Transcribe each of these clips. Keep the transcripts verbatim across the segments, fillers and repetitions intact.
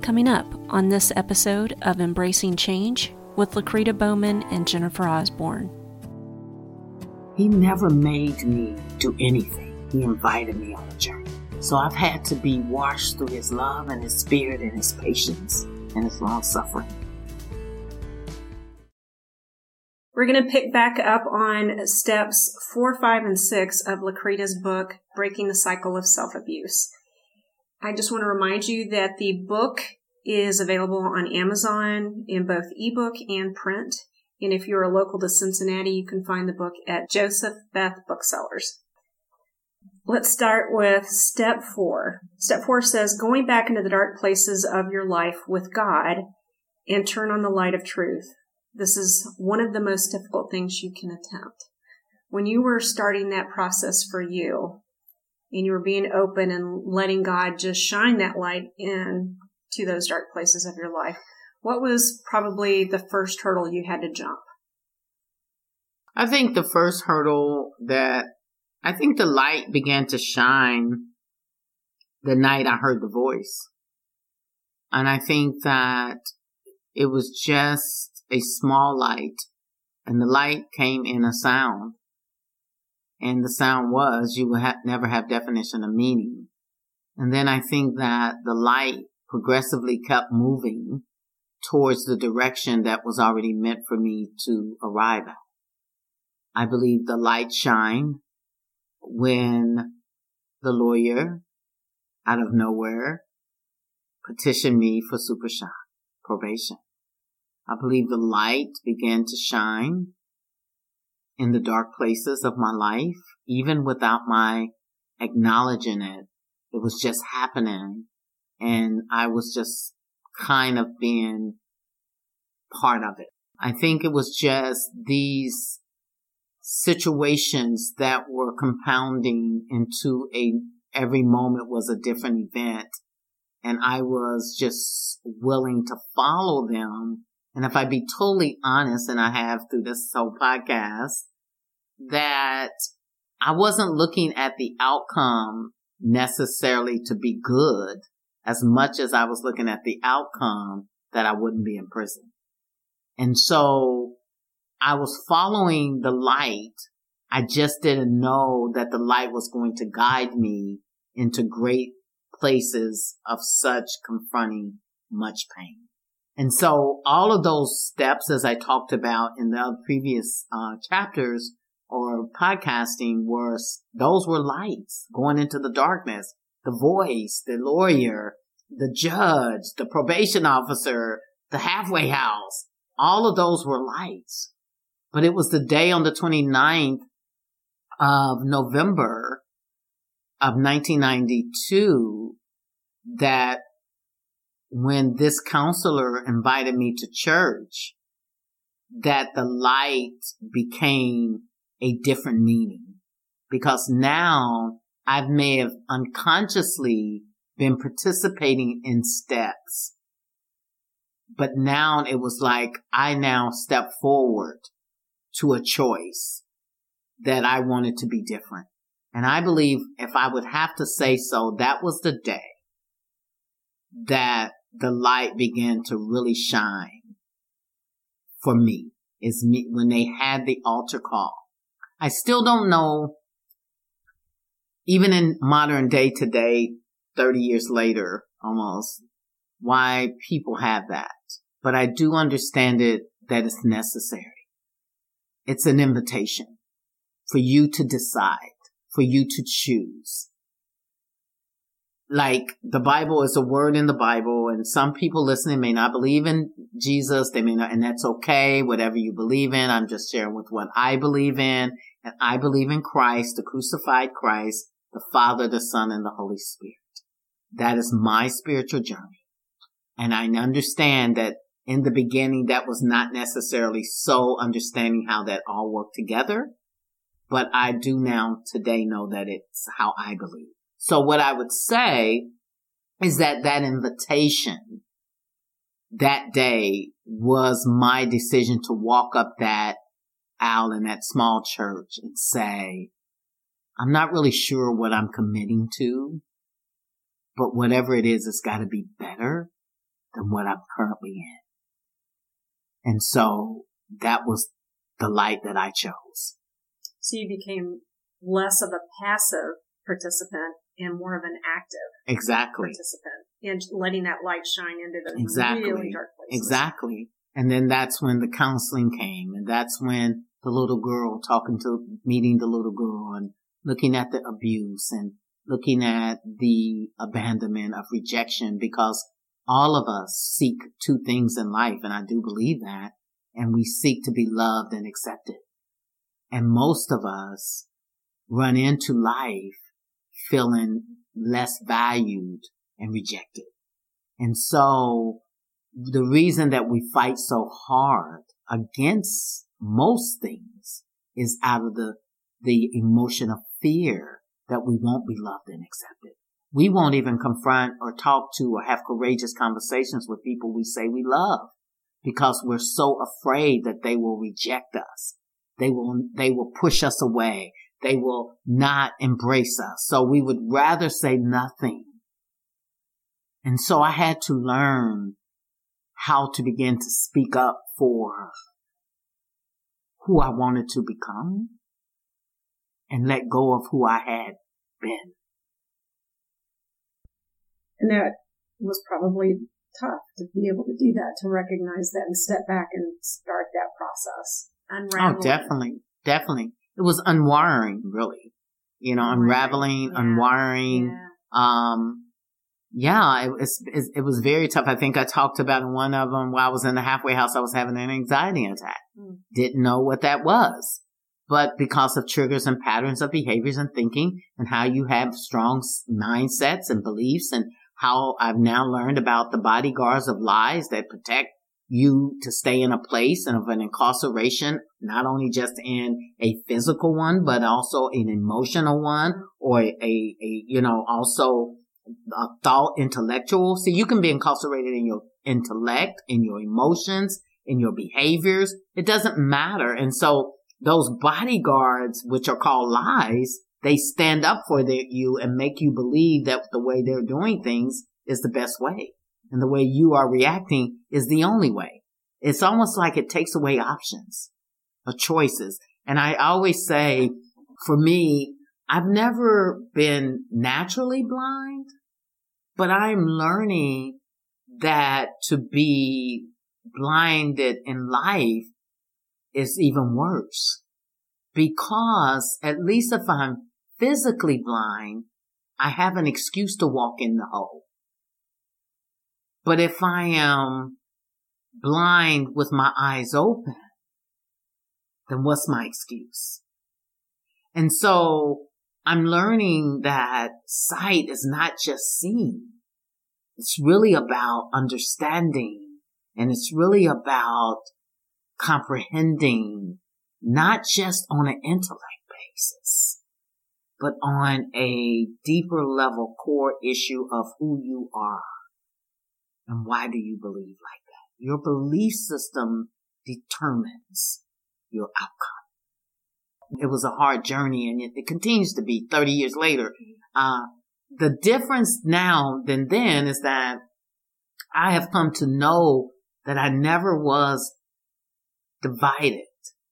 Coming up on this episode of Embracing Change with Lakrita Bowman and Jennifer Osborne. He never made me do anything. He invited me on a journey. So I've had to be washed through his love and his spirit and his patience and his long suffering. We're going to pick back up on steps four, five, and six of Lakrita's book, Breaking the Cycle of Self-Abuse. I just want to remind you that the book is available on Amazon in both ebook and print. And if you're local to Cincinnati, you can find the book at Joseph Beth Booksellers. Let's start with step four. Step four says, going back into the dark places of your life with God and turn on the light of truth. This is one of the most difficult things you can attempt. When you were starting that process for you, and you were being open and letting God just shine that light in to those dark places of your life, what was probably the first hurdle you had to jump? I think the first hurdle that I think the light began to shine the night I heard the voice. And I think that it was just a small light, and the light came in a sound. And the sound was, you will ha- never have definition of meaning. And then I think that the light progressively kept moving towards the direction that was already meant for me to arrive at. I believe the light shined when the lawyer, out of nowhere, petitioned me for super shock, probation. I believe the light began to shine in the dark places of my life, even without my acknowledging it. It was just happening, and I was just kind of being part of it. I think it was just these situations that were compounding into a, every moment was a different event, and I was just willing to follow them. And if I be totally honest, and I have through this whole podcast, that I wasn't looking at the outcome necessarily to be good as much as I was looking at the outcome that I wouldn't be in prison. And so I was following the light. I just didn't know that the light was going to guide me into great places of such confronting much pain. And so all of those steps, as I talked about in the previous uh, chapters or podcasting, were, those were lights going into the darkness. The voice, the lawyer, the judge, the probation officer, the halfway house, all of those were lights. But it was the day on the twenty-ninth of November of nineteen ninety-two that when this counselor invited me to church, that the light became a different meaning. Because now I may have unconsciously been participating in steps, but now it was like I now step forward to a choice that I wanted to be different. And I believe, if I would have to say so, that was the day that the light began to really shine for me, is me when they had the altar call. I still don't know, even in modern day today, thirty years later almost, why people have that. But I do understand it, that it's necessary. It's an invitation for you to decide, for you to choose. Like, the Bible is a word in the Bible, and some people listening may not believe in Jesus. They may not, and that's okay. Whatever you believe in, I'm just sharing with what I believe in. And I believe in Christ, the crucified Christ, the Father, the Son, and the Holy Spirit. That is my spiritual journey. And I understand that in the beginning, that was not necessarily so understanding how that all worked together. But I do now today know that it's how I believe. So what I would say is that that invitation that day was my decision to walk up that aisle in that small church and say, I'm not really sure what I'm committing to, but whatever it is, it's got to be better. than what I'm currently in. And so that was the light that I chose. So you became less of a passive participant and more of an active exactly. participant, and letting that light shine into the exactly. really dark places. Exactly. And then that's when the counseling came, and that's when the little girl talking to, meeting the little girl and looking at the abuse and looking at the abandonment of rejection, because all of us seek two things in life, and I do believe that, and we seek to be loved and accepted. And most of us run into life feeling less valued and rejected. And so the reason that we fight so hard against most things is out of the, the emotion of fear that we won't be loved and accepted. We won't even confront or talk to or have courageous conversations with people we say we love, because we're so afraid that they will reject us. They will, they will push us away. They will not embrace us. So we would rather say nothing. And so I had to learn how to begin to speak up for who I wanted to become and let go of who I had been. And that was probably tough to be able to do that, to recognize that and step back and start that process. Unraveling. Oh, definitely. Definitely. It was unwiring, really. You know, unraveling, yeah. unwiring. Yeah. Um, yeah, it was, it was very tough. I think I talked about in one of them while I was in the halfway house, I was having an anxiety attack. Mm. Didn't know what that was. But because of triggers and patterns of behaviors and thinking and how you have strong mindsets and beliefs, and how I've now learned about the bodyguards of lies that protect you to stay in a place and of an incarceration, not only just in a physical one, but also an emotional one, or a, a, a you know, also a thought intellectual. So you can be incarcerated in your intellect, in your emotions, in your behaviors. It doesn't matter. And so those bodyguards, which are called lies, they stand up for the, you and make you believe that the way they're doing things is the best way. And the way you are reacting is the only way. It's almost like it takes away options or choices. And I always say, for me, I've never been naturally blind, but I'm learning that to be blinded in life is even worse. Because at least if I'm physically blind, I have an excuse to walk in the hole. But if I am blind with my eyes open, then what's my excuse? And so I'm learning that sight is not just seeing. It's really about understanding, and it's really about comprehending, not just on an intellect basis, but on a deeper level core issue of who you are. And why do you believe like that? Your belief system determines your outcome. It was a hard journey, and it, it continues to be thirty years later. Uh, the difference now than then is that I have come to know that I never was divided.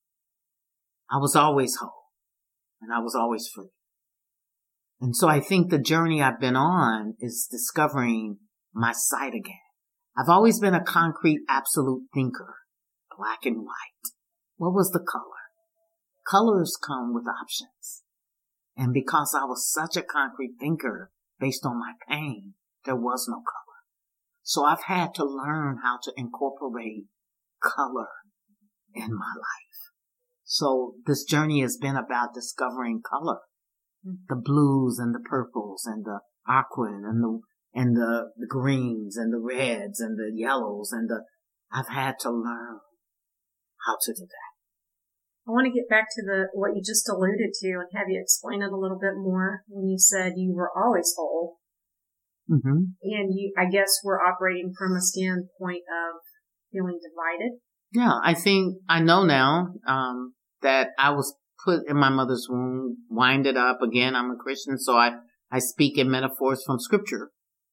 I was always whole, and I was always free. And so I think the journey I've been on is discovering my sight again. I've always been a concrete, absolute thinker, black and white. What was the color? Colors come with options. And because I was such a concrete thinker based on my pain, there was no color. So I've had to learn how to incorporate color in my life. So this journey has been about discovering color. The blues and the purples and the aqua and the and the, the greens and the reds and the yellows and the, I've had to learn how to do that. I want to get back to the, what you just alluded to and have you explain it a little bit more when you said you were always whole. Mm-hmm. And you, I guess we're operating from a standpoint of feeling divided. Yeah, I think I know now, um, that I was put in my mother's womb, winded up. Again, I'm a Christian, so I, I speak in metaphors from scripture.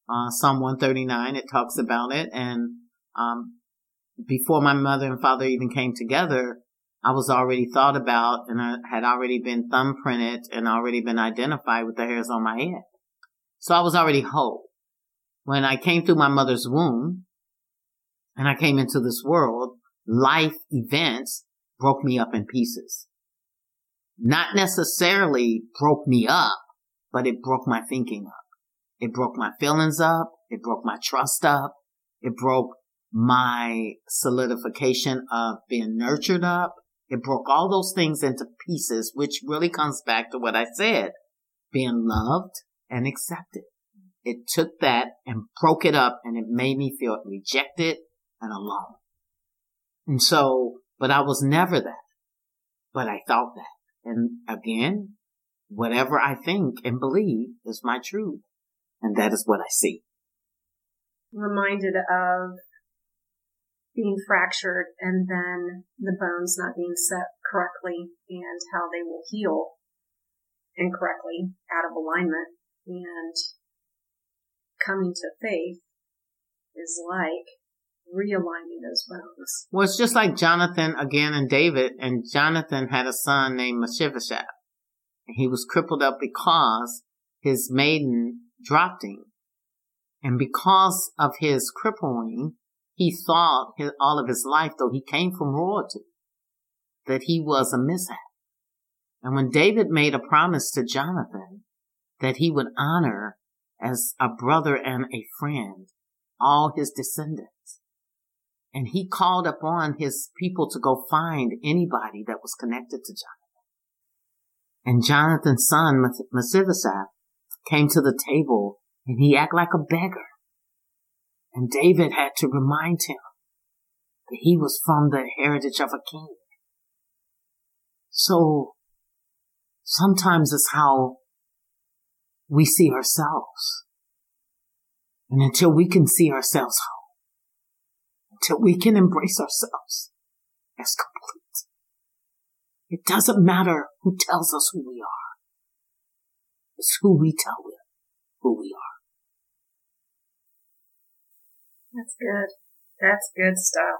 Uh, Psalm one thirty-nine, it talks about it. And um, before my mother and father even came together, I was already thought about and I had already been thumbprinted and already been identified with the hairs on my head. So I was already whole. When I came through my mother's womb and I came into this world, life events broke me up in pieces. Not necessarily broke me up, but it broke my thinking up. It broke my feelings up. It broke my trust up. It broke my solidification of being nurtured up. It broke all those things into pieces, which really comes back to what I said, being loved and accepted. It took that and broke it up, and it made me feel rejected and alone. And so, but I was never that, but I thought that. And again, whatever I think and believe is my truth. And that is what I see. Reminded of being fractured and then the bones not being set correctly and how they will heal incorrectly out of alignment. And coming to faith is like realigning those bones. Well, it's just like Jonathan again and David. And Jonathan had a son named Mephibosheth. He was crippled up because his maiden dropped him. And because of his crippling, he thought his, all of his life, though he came from royalty, that he was a mishap. And when David made a promise to Jonathan that he would honor as a brother and a friend all his descendants, and he called upon his people to go find anybody that was connected to Jonathan. And Jonathan's son, Mephibosheth, came to the table and he acted like a beggar. And David had to remind him that he was from the heritage of a king. So sometimes it's how we see ourselves. And until we can see ourselves whole, until we can embrace ourselves as complete, it doesn't matter who tells us who we are. It's who we tell them who we are. That's good. That's good stuff.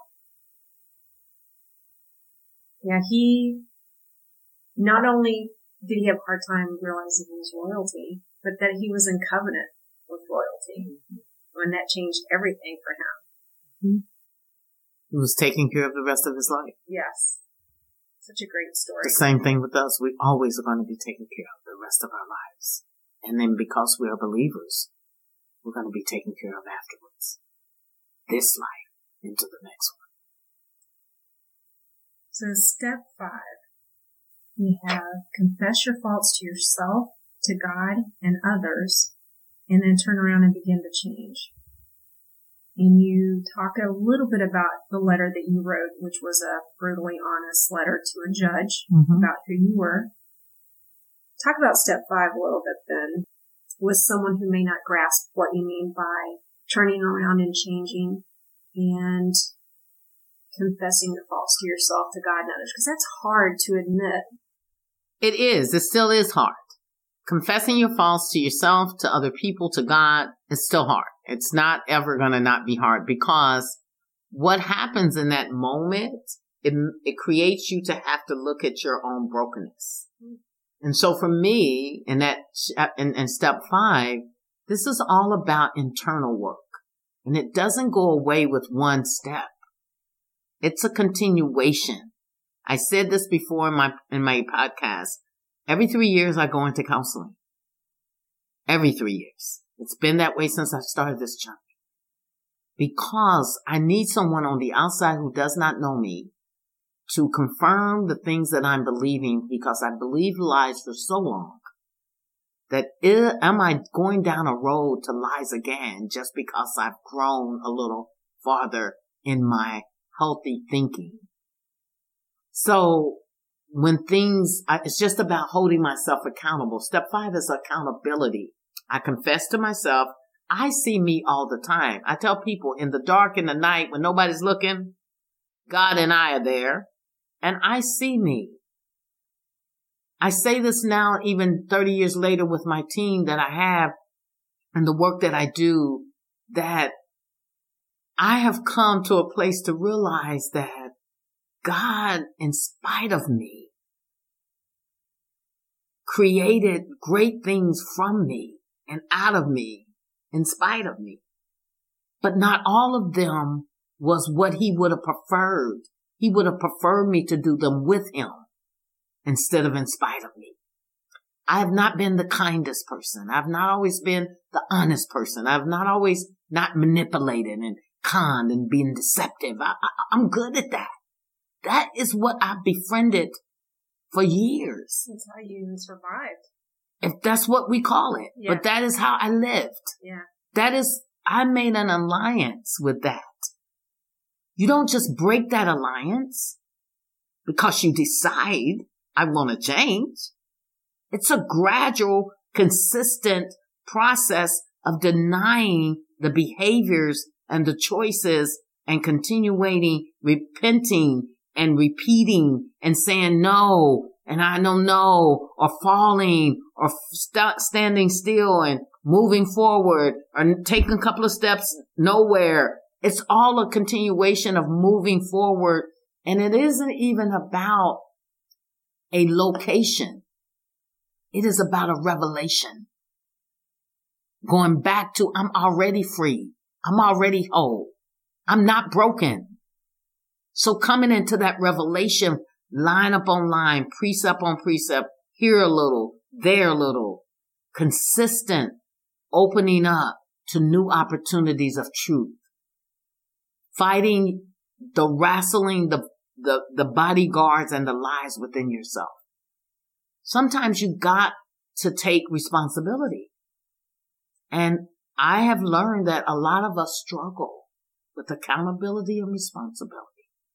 Yeah, he, not only did he have a hard time realizing his royalty, but that he was in covenant with royalty. Mm-hmm. And that changed everything for him. Mm-hmm. He was taking care of the rest of his life. Yes. Such a great story. The same thing with us. We always are going to be taking care of the rest of our lives. And then because we are believers, we're going to be taken care of afterwards. This life into the next one. So step five, we have confess your faults to yourself, to God and others, and then turn around and begin to change. And you talk a little bit about the letter that you wrote, which was a brutally honest letter to a judge mm-hmm. about who you were. Talk about step five a little bit then, with someone who may not grasp what you mean by turning around and changing and confessing your faults to yourself, to God and others, because that's hard to admit. It is. It still is hard. Confessing your faults to yourself, to other people, to God, is still hard. It's not ever going to not be hard, because what happens in that moment, it, it creates you to have to look at your own brokenness. And so for me, in that, in, in step five, this is all about internal work. And it doesn't go away with one step. It's a continuation. I said this before in my, in my podcast. Every three years I go into counseling. Every three years. It's been that way since I started this journey. Because I need someone on the outside who does not know me to confirm the things that I'm believing, because I believed lies for so long that it, am I going down a road to lies again just because I've grown a little farther in my healthy thinking? So when things, it's just about holding myself accountable. Step five is accountability. I confess to myself. I see me all the time. I tell people in the dark, in the night, when nobody's looking, God and I are there, and I see me. I say this now, even thirty years later with my team that I have, and the work that I do, that I have come to a place to realize that God, in spite of me, created great things from me and out of me, in spite of me. But not all of them was what he would have preferred. He would have preferred me to do them with him instead of in spite of me. I have not been the kindest person. I've not always been the honest person. I've not always not manipulated and conned and being deceptive. I, I, I'm good at that. That is what I've befriended for years. That's how you survived. If that's what we call it. Yeah. But that is how I lived. Yeah. That is, I made an alliance with that. You don't just break that alliance because you decide I want to change. It's a gradual, consistent process of denying the behaviors and the choices and continuing, repenting and repeating and saying no, and I don't know, or falling, or st- standing still and moving forward, or taking a couple of steps nowhere. It's all a continuation of moving forward. And it isn't even about a location. It is about a revelation. Going back to, I'm already free. I'm already whole. I'm not broken. So coming into that revelation, line up on line, precept on precept, here a little, there a little, consistent, opening up to new opportunities of truth. Fighting the wrestling, the, the, the bodyguards and the lies within yourself. Sometimes you got to take responsibility. And I have learned that a lot of us struggle with accountability and responsibility.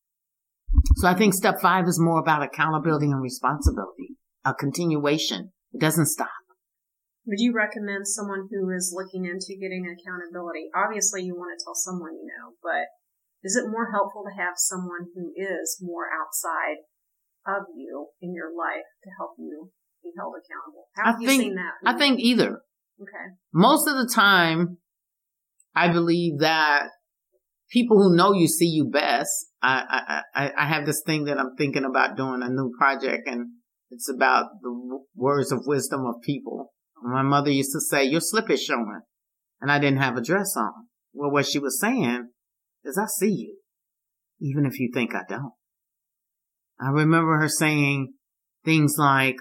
So I think step five is more about accountability and responsibility, a continuation. It doesn't stop. Would you recommend someone who is looking into getting accountability? Obviously, you want to tell someone you know, but is it more helpful to have someone who is more outside of you in your life to help you be held accountable? How have I you think, seen that? I think either. Okay. Most of the time, I believe that people who know you see you best. I, I, I have this thing that I'm thinking about doing, a new project, and it's about the w- words of wisdom of people. My mother used to say, your slip is showing. And I didn't have a dress on. Well, what she was saying is, I see you, even if you think I don't. I remember her saying things like,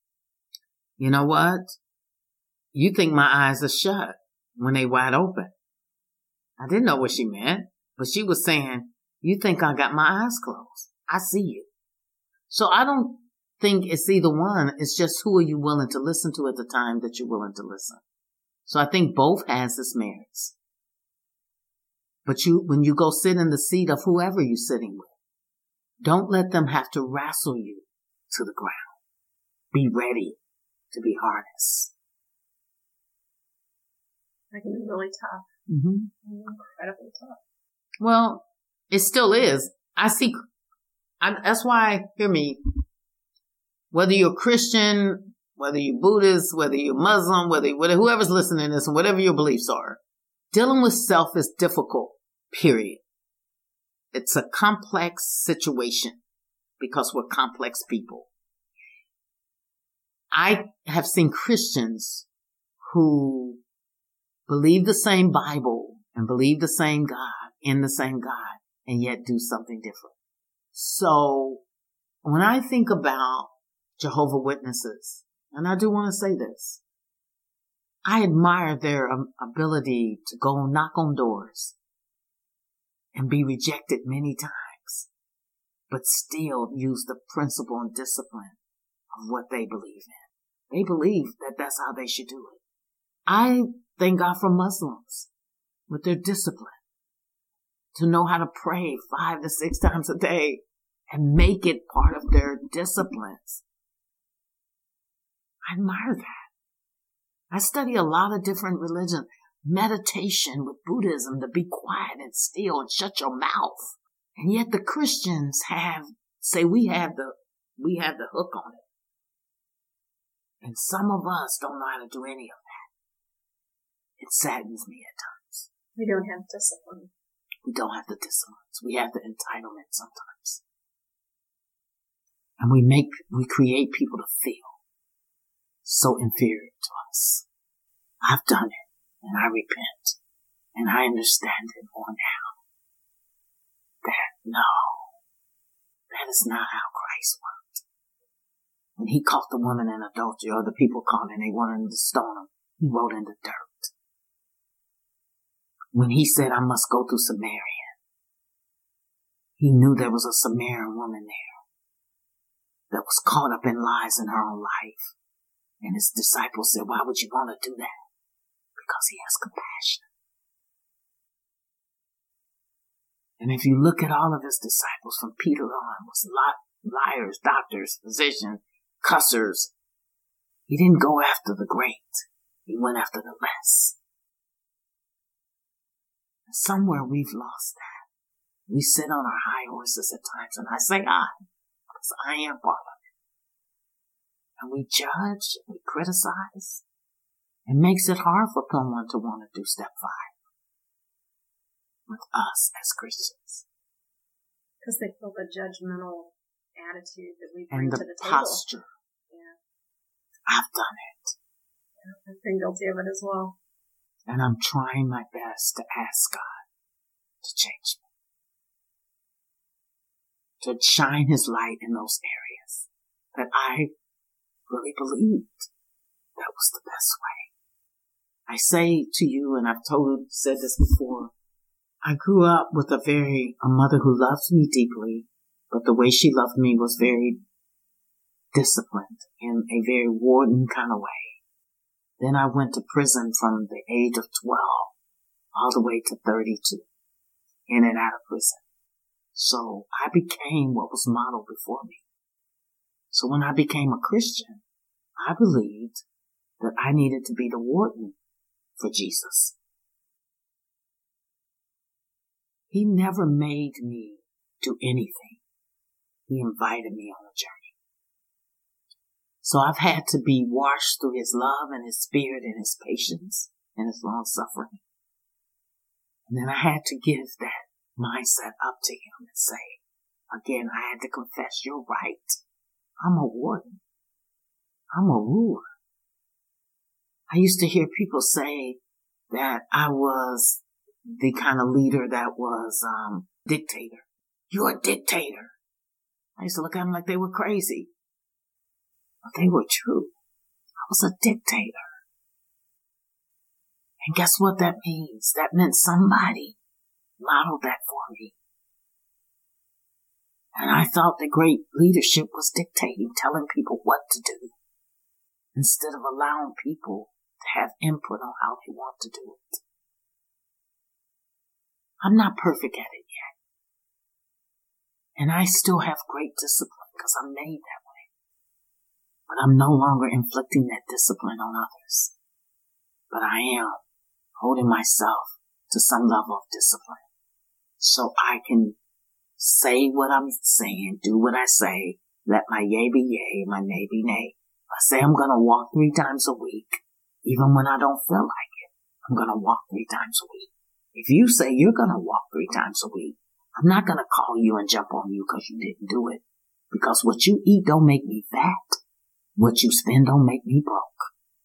you know what? You think my eyes are shut when they wide open. I didn't know what she meant, but she was saying, you think I got my eyes closed. I see you. So I don't think it's either one. It's just who are you willing to listen to at the time that you're willing to listen. So I think both has its merits. But you, when you go sit in the seat of whoever you're sitting with, don't let them have to wrestle you to the ground. Be ready to be harnessed. That can be really tough. Mm-hmm. Incredibly tough. Well, it still is. I see, I, that's why, hear me, whether you're Christian, whether you're Buddhist, whether you're Muslim, whether, whether whoever's listening to this, and whatever your beliefs are, dealing with self is difficult, period. It's a complex situation because we're complex people. I have seen Christians who believe the same Bible and believe the same God, in the same God, and yet do something different. So when I think about Jehovah's Witnesses, and I do want to say this, I admire their um, ability to go knock on doors and be rejected many times, but still use the principle and discipline of what they believe in. They believe that that's how they should do it. I thank God for Muslims with their discipline to know how to pray five to six times a day and make it part of their disciplines. I admire that. I study a lot of different religions. Meditation with Buddhism, to be quiet and still and shut your mouth. And yet the Christians have, say we have the, we have the hook on it. And some of us don't know how to do any of It saddens me at times. We don't have discipline. We don't have the discipline. We have the entitlement sometimes. And we make, we create people to feel so inferior to us. I've done it, and I repent, and I understand it more now. That, no, that is not how Christ worked. When he caught the woman in adultery, or the people caught and they wanted to stone him, he wrote in the dirt. When he said, I must go through Samaria, he knew there was a Samaritan woman there that was caught up in lies in her own life. And his disciples said, why would you want to do that? Because he has compassion. And if you look at all of his disciples from Peter on, was liars, doctors, physicians, cussers. He didn't go after the great. He went after the less. And somewhere we've lost that. We sit on our high horses at times, and I say I, because I am part of it. And we judge, we criticize. It makes it hard for someone to want to do step five with us as Christians. Because they feel the judgmental attitude that we bring and the to the posture. table. Yeah. I've done it. Yeah, I've been guilty of it as well. And I'm trying my best to ask God to change me. To shine his light in those areas that I really believed that was the best way. I say to you, and I've told, said this before, I grew up with a very, a mother who loved me deeply, but the way she loved me was very disciplined in a very warden kind of way. Then I went to prison from the age of twelve all the way to thirty-two, in and out of prison. So I became what was modeled before me. So when I became a Christian, I believed that I needed to be the warden for Jesus. He never made me do anything. He invited me on a journey. So I've had to be washed through his love and his spirit and his patience and his long suffering. And then I had to give that mindset up to him and say, again, I had to confess, you're right. I'm a warden. I'm a ruler. I used to hear people say that I was the kind of leader that was um dictator. You're a dictator. I used to look at them like they were crazy. But they were true. I was a dictator. And guess what that means? That meant somebody modeled that for me. And I thought the great leadership was dictating, telling people what to do, instead of allowing people to have input on how they want to do it. I'm not perfect at it yet. And I still have great discipline because I'm made that way. But I'm no longer inflicting that discipline on others. But I am holding myself to some level of discipline so I can say what I'm saying, do what I say, let my yay be yay, my nay be nay. If I say I'm going to walk three times a week, even when I don't feel like it, I'm going to walk three times a week. If you say you're going to walk three times a week, I'm not going to call you and jump on you because you didn't do it. Because what you eat don't make me fat. What you spend don't make me broke.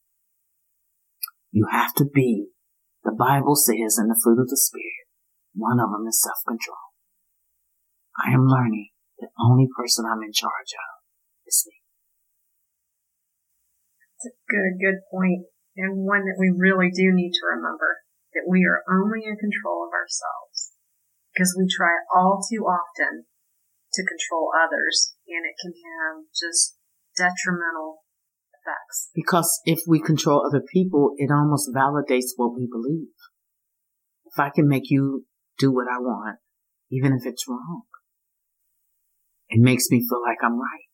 You have to be, the Bible says in the fruit of the Spirit, one of them is self-control. I am learning the only person I'm in charge of is me. That's a good, good point, and one that we really do need to remember, that we are only in control of ourselves, because we try all too often to control others, and it can have just detrimental effects. Because if we control other people, it almost validates what we believe. If I can make you do what I want, even if it's wrong, it makes me feel like I'm right.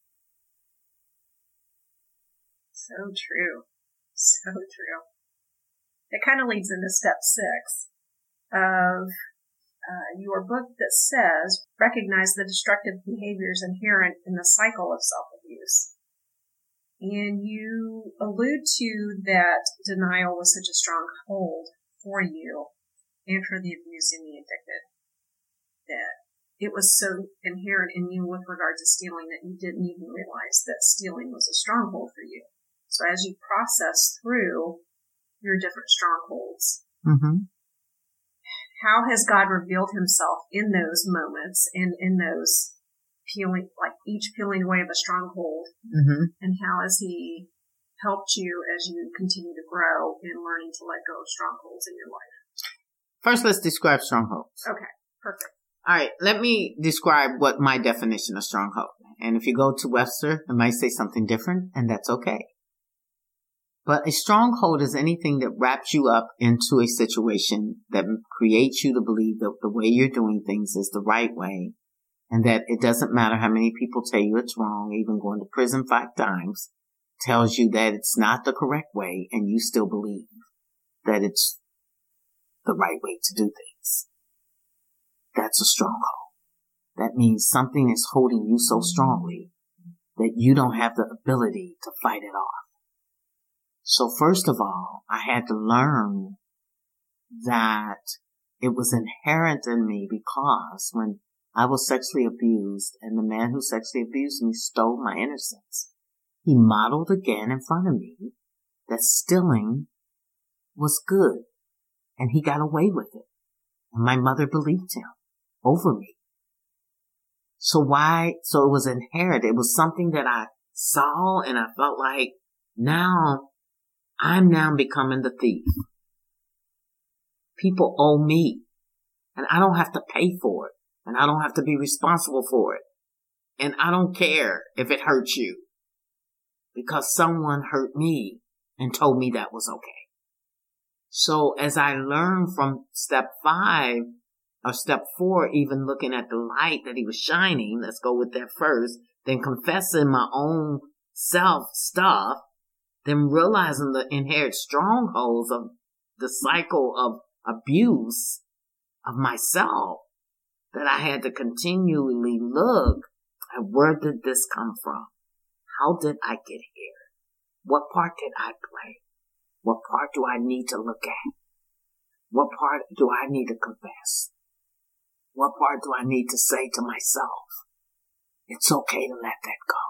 So true. So true. It kind of leads into step six of uh, your book that says, recognize the destructive behaviors inherent in the cycle of self-abuse. And you allude to that denial was such a strong hold for you and for the abused and the addicted, that it was so inherent in you with regard to stealing that you didn't even realize that stealing was a stronghold for you. So as you process through your different strongholds, mm-hmm. how has God revealed himself in those moments and in those peeling, like each peeling away of a stronghold? Mm-hmm. And how has he helped you as you continue to grow in learning to let go of strongholds in your life? First, let's describe strongholds. Okay, perfect. All right, let me describe what my definition of stronghold. And if you go to Webster, it might say something different, and that's okay. But a stronghold is anything that wraps you up into a situation that creates you to believe that the way you're doing things is the right way, and that it doesn't matter how many people tell you it's wrong, even going to prison five times tells you that it's not the correct way, and you still believe that it's the right way to do things. That's a stronghold. That means something is holding you so strongly that you don't have the ability to fight it off. So first of all, I had to learn that it was inherent in me, because when I was sexually abused and the man who sexually abused me stole my innocence, he modeled again in front of me that stealing was good, and he got away with it. And my mother believed him over me. So why? So it was inherent. It was something that I saw, and I felt like now I'm now becoming the thief. People owe me, and I don't have to pay for it, and I don't have to be responsible for it. And I don't care if it hurts you, because someone hurt me and told me that was okay. So as I learned from step five or step four, even looking at the light that he was shining, let's go with that first, then confessing my own self stuff, then realizing the inherent strongholds of the cycle of abuse of myself, that I had to continually look at, where did this come from? How did I get here? What part did I play? What part do I need to look at? What part do I need to confess? What part do I need to say to myself? It's okay to let that go.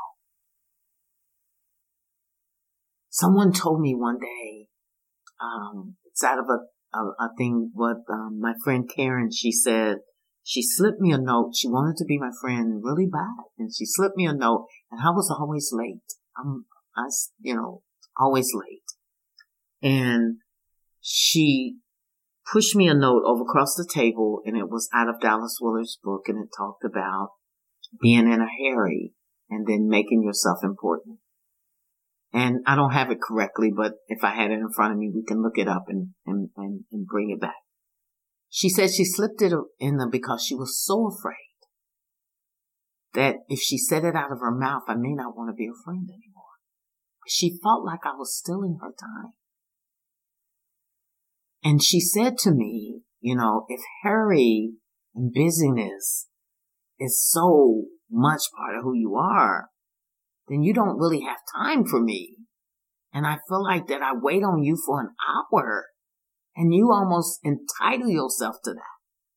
Someone told me one day, um, it's out of a, a, a thing, what, um, my friend Karen, she said, she slipped me a note. She wanted to be my friend really bad. And she slipped me a note, and I was always late. I'm, I, you know, always late. And she pushed me a note over across the table, and it was out of Dallas Willard's book, and it talked about being in a hurry and then making yourself important. And I don't have it correctly, but if I had it in front of me, we can look it up and, and, and, and bring it back. She said she slipped it in them because she was so afraid that if she said it out of her mouth, I may not want to be a friend anymore. She felt like I was stealing her time. And she said to me, you know, if hurry and busyness is so much part of who you are, then you don't really have time for me. And I feel like that I wait on you for an hour, and you almost entitle yourself to that.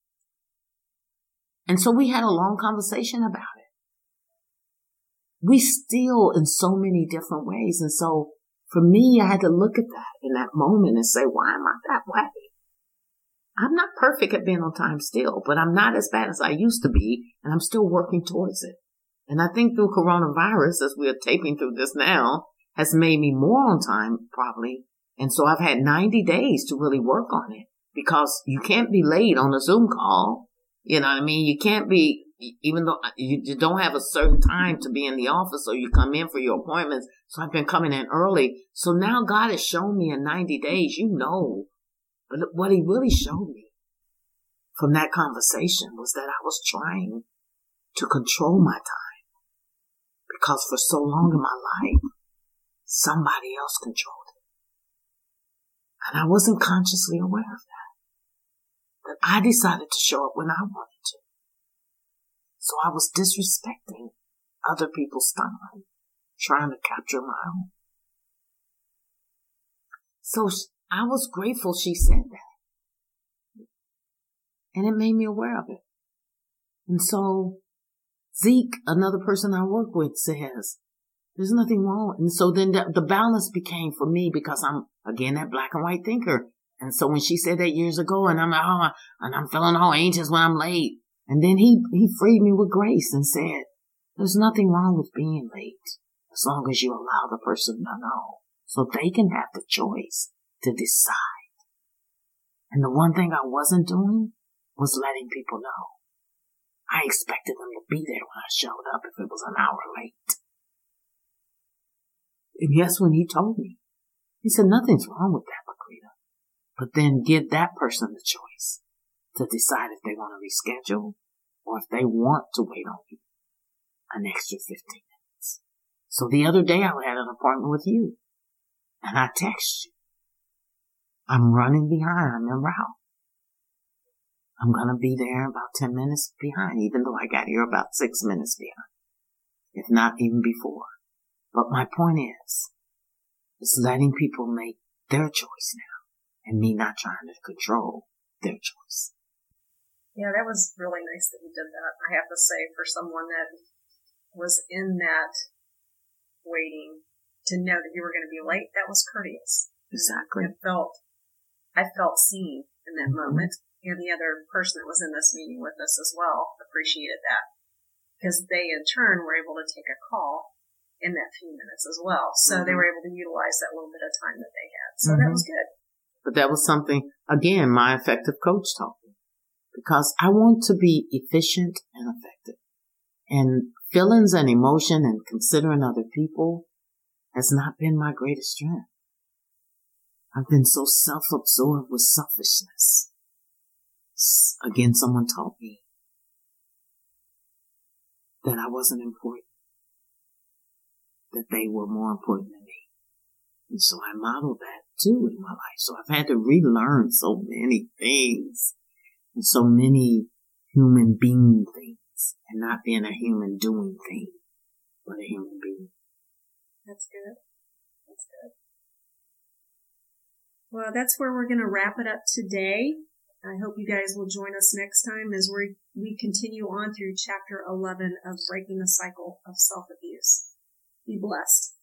And so we had a long conversation about it. We steal in so many different ways. And so for me, I had to look at that in that moment and say, why am I that way? I'm not perfect at being on time still, but I'm not as bad as I used to be, and I'm still working towards it. And I think through coronavirus, as we are taping through this now, has made me more on time, probably. And so I've had ninety days to really work on it, because you can't be late on a Zoom call. You know what I mean? You can't be, even though you don't have a certain time to be in the office, or you come in for your appointments. So I've been coming in early. So now God has shown me in ninety days, you know, but what he really showed me from that conversation was that I was trying to control my time. Because for so long in my life, somebody else controlled it. And I wasn't consciously aware of that. But I decided to show up when I wanted to. So I was disrespecting other people's time, trying to capture my own. So I was grateful she said that. And it made me aware of it. And so Zeke, another person I work with, says, there's nothing wrong. And so then the, the balance became for me, because I'm, again, that black and white thinker. And so when she said that years ago, and I'm like, oh, and I'm feeling all anxious when I'm late. And then he, he freed me with grace and said, there's nothing wrong with being late, as long as you allow the person to know, so they can have the choice to decide. And the one thing I wasn't doing was letting people know. I expected them to be there when I showed up if it was an hour late. And yes, when he told me, he said, nothing's wrong with that, Laquita. But then give that person the choice to decide if they want to reschedule or if they want to wait on you an extra fifteen minutes. So the other day I had an appointment with you, and I texted you. I'm running behind. I'm en route. I'm going to be there about ten minutes behind, even though I got here about six minutes behind, if not even before. But my point is, it's letting people make their choice now, and me not trying to control their choice. Yeah, that was really nice that you did that. I have to say, for someone that was in that waiting, to know that you were going to be late, that was courteous. Exactly. I felt, I felt seen in that mm-hmm. moment. And the other person that was in this meeting with us as well appreciated that, because they in turn were able to take a call in that few minutes as well. So mm-hmm. they were able to utilize that little bit of time that they had. So mm-hmm. that was good. But that was something, again, my effective coach taught me, because I want to be efficient and effective. And feelings and emotion and considering other people has not been my greatest strength. I've been so self-absorbed with selfishness. Again, someone taught me that I wasn't important, that they were more important than me. And so I modeled that too in my life. So I've had to relearn so many things and so many human being things, and not being a human doing thing, but a human being. That's good. That's good. Well, that's where we're going to wrap it up today. I hope you guys will join us next time as we we continue on through chapter eleven of Breaking the Cycle of Self-Abuse. Be blessed.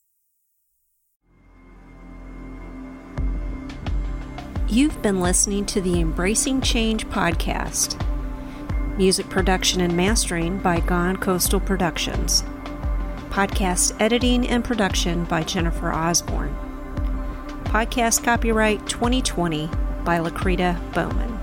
You've been listening to the Embracing Change podcast. Music production and mastering by Gone Coastal Productions. Podcast editing and production by Jennifer Osborne. Podcast copyright twenty twenty by Laquita Bowman.